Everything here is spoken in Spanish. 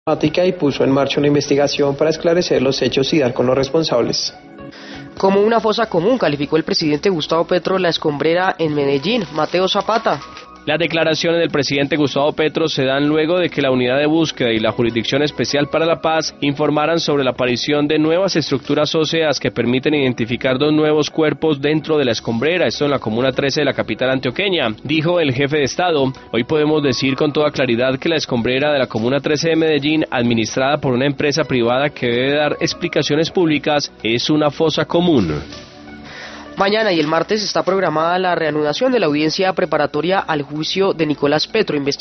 y puso en marcha una investigación para esclarecer los hechos y dar con los responsables. Como una fosa común calificó el presidente Gustavo Petro la escombrera en Medellín. Mateo Zapata. Las declaraciones del presidente Gustavo Petro se dan luego de que la Unidad de Búsqueda y la Jurisdicción Especial para la Paz informaran sobre la aparición de nuevas estructuras óseas que permiten identificar 2 nuevos cuerpos dentro de la escombrera, esto en la Comuna 13 de la capital antioqueña. Dijo el jefe de Estado: hoy podemos decir con toda claridad que la escombrera de la Comuna 13 de Medellín, administrada por una empresa privada que debe dar explicaciones públicas, es una fosa común. Mañana y el martes está programada la reanudación de la audiencia preparatoria al juicio de Nicolás Petro,